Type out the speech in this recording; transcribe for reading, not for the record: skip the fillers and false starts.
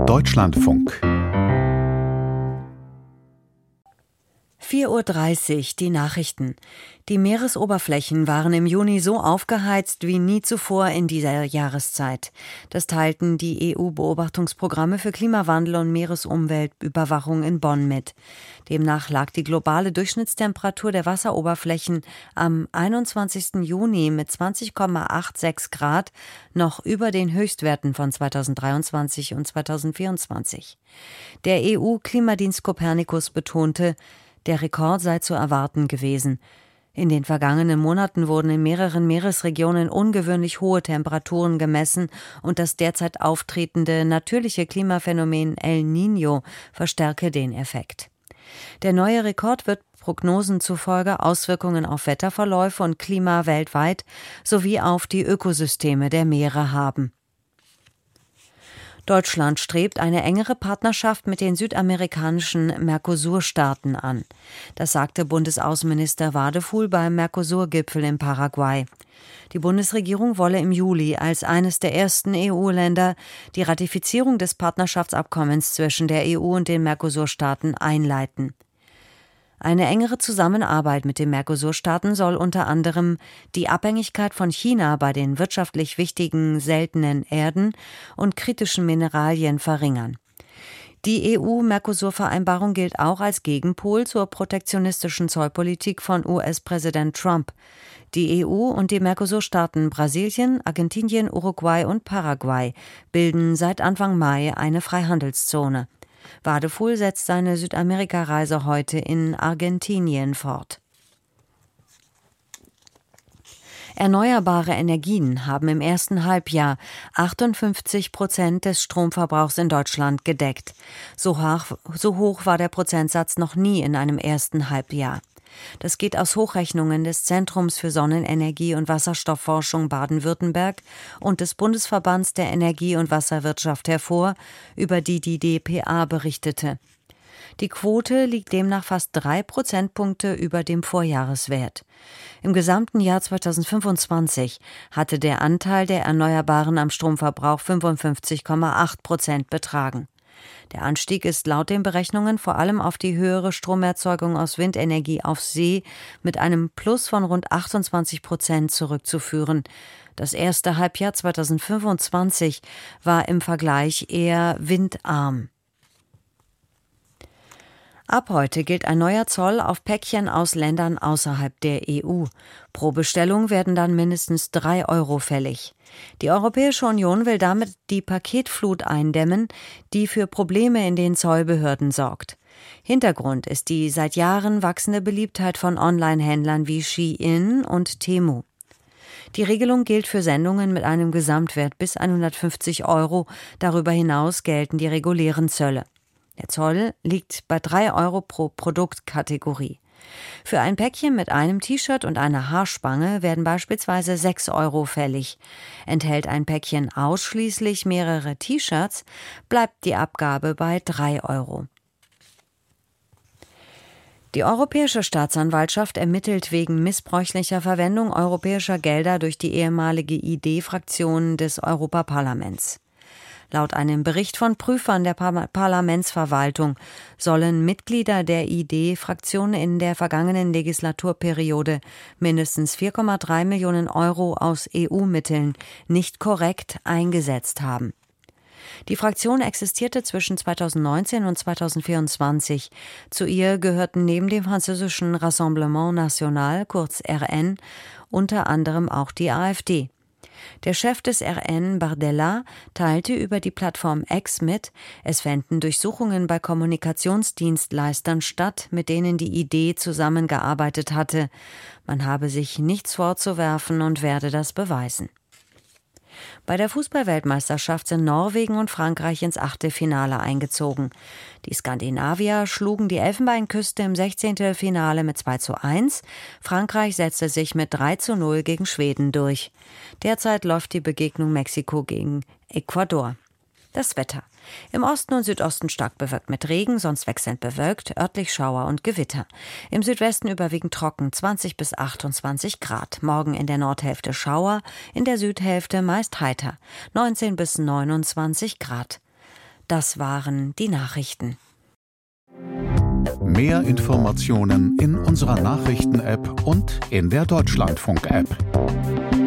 Deutschlandfunk 4:30 Uhr, die Nachrichten. Die Meeresoberflächen waren im Juni so aufgeheizt wie nie zuvor in dieser Jahreszeit. Das teilten die EU-Beobachtungsprogramme für Klimawandel und Meeresumweltüberwachung in Bonn mit. Demnach lag die globale Durchschnittstemperatur der Wasseroberflächen am 21. Juni mit 20,86 Grad noch über den Höchstwerten von 2023 und 2024. Der EU-Klimadienst Copernicus betonte, der Rekord sei zu erwarten gewesen. In den vergangenen Monaten wurden in mehreren Meeresregionen ungewöhnlich hohe Temperaturen gemessen und das derzeit auftretende natürliche Klimaphänomen El Niño verstärke den Effekt. Der neue Rekord wird Prognosen zufolge Auswirkungen auf Wetterverläufe und Klima weltweit sowie auf die Ökosysteme der Meere haben. Deutschland strebt eine engere Partnerschaft mit den südamerikanischen Mercosur-Staaten an. Das sagte Bundesaußenminister Wadefuhl beim Mercosur-Gipfel in Paraguay. Die Bundesregierung wolle im Juli als eines der ersten EU-Länder die Ratifizierung des Partnerschaftsabkommens zwischen der EU und den Mercosur-Staaten einleiten. Eine engere Zusammenarbeit mit den Mercosur-Staaten soll unter anderem die Abhängigkeit von China bei den wirtschaftlich wichtigen seltenen Erden und kritischen Mineralien verringern. Die EU-Mercosur-Vereinbarung gilt auch als Gegenpol zur protektionistischen Zollpolitik von US-Präsident Trump. Die EU und die Mercosur-Staaten Brasilien, Argentinien, Uruguay und Paraguay bilden seit Anfang Mai eine Freihandelszone. Wadefuhl setzt seine Südamerika-Reise heute in Argentinien fort. Erneuerbare Energien haben im ersten Halbjahr 58% des Stromverbrauchs in Deutschland gedeckt. So hoch war der Prozentsatz noch nie in einem ersten Halbjahr. Das geht aus Hochrechnungen des Zentrums für Sonnenenergie und Wasserstoffforschung Baden-Württemberg und des Bundesverbands der Energie- und Wasserwirtschaft hervor, über die die dpa berichtete. Die Quote liegt demnach fast 3 Prozentpunkte über dem Vorjahreswert. Im gesamten Jahr 2025 hatte der Anteil der Erneuerbaren am Stromverbrauch 55,8% betragen. Der Anstieg ist laut den Berechnungen vor allem auf die höhere Stromerzeugung aus Windenergie auf See mit einem Plus von rund 28% zurückzuführen. Das erste Halbjahr 2025 war im Vergleich eher windarm. Ab heute gilt ein neuer Zoll auf Päckchen aus Ländern außerhalb der EU. Pro Bestellung werden dann mindestens 3 € fällig. Die Europäische Union will damit die Paketflut eindämmen, die für Probleme in den Zollbehörden sorgt. Hintergrund ist die seit Jahren wachsende Beliebtheit von Online-Händlern wie Shein und Temu. Die Regelung gilt für Sendungen mit einem Gesamtwert bis 150 €. Darüber hinaus gelten die regulären Zölle. Der Zoll liegt bei 3 € pro Produktkategorie. Für ein Päckchen mit einem T-Shirt und einer Haarspange werden beispielsweise 6 € fällig. Enthält ein Päckchen ausschließlich mehrere T-Shirts, bleibt die Abgabe bei 3 €. Die Europäische Staatsanwaltschaft ermittelt wegen missbräuchlicher Verwendung europäischer Gelder durch die ehemalige ID-Fraktion des Europaparlaments. Laut einem Bericht von Prüfern der Parlamentsverwaltung sollen Mitglieder der ID-Fraktion in der vergangenen Legislaturperiode mindestens 4,3 Millionen € aus EU-Mitteln nicht korrekt eingesetzt haben. Die Fraktion existierte zwischen 2019 und 2024. Zu ihr gehörten neben dem französischen Rassemblement National, kurz RN, unter anderem auch die AfD. Der Chef des RN, Bardella, teilte über die Plattform X mit, es fänden Durchsuchungen bei Kommunikationsdienstleistern statt, mit denen die ID zusammengearbeitet hatte. Man habe sich nichts vorzuwerfen und werde das beweisen. Bei der Fußball-Weltmeisterschaft sind Norwegen und Frankreich ins Achtelfinale eingezogen. Die Skandinavier schlugen die Elfenbeinküste im 16. Finale mit 2:1. Frankreich setzte sich mit 3:0 gegen Schweden durch. Derzeit läuft die Begegnung Mexiko gegen Ecuador. Das Wetter. Im Osten und Südosten stark bewölkt mit Regen, sonst wechselnd bewölkt, örtlich Schauer und Gewitter. Im Südwesten überwiegend trocken, 20 bis 28 Grad. Morgen in der Nordhälfte Schauer, in der Südhälfte meist heiter, 19 bis 29 Grad. Das waren die Nachrichten. Mehr Informationen in unserer Nachrichten-App und in der Deutschlandfunk-App.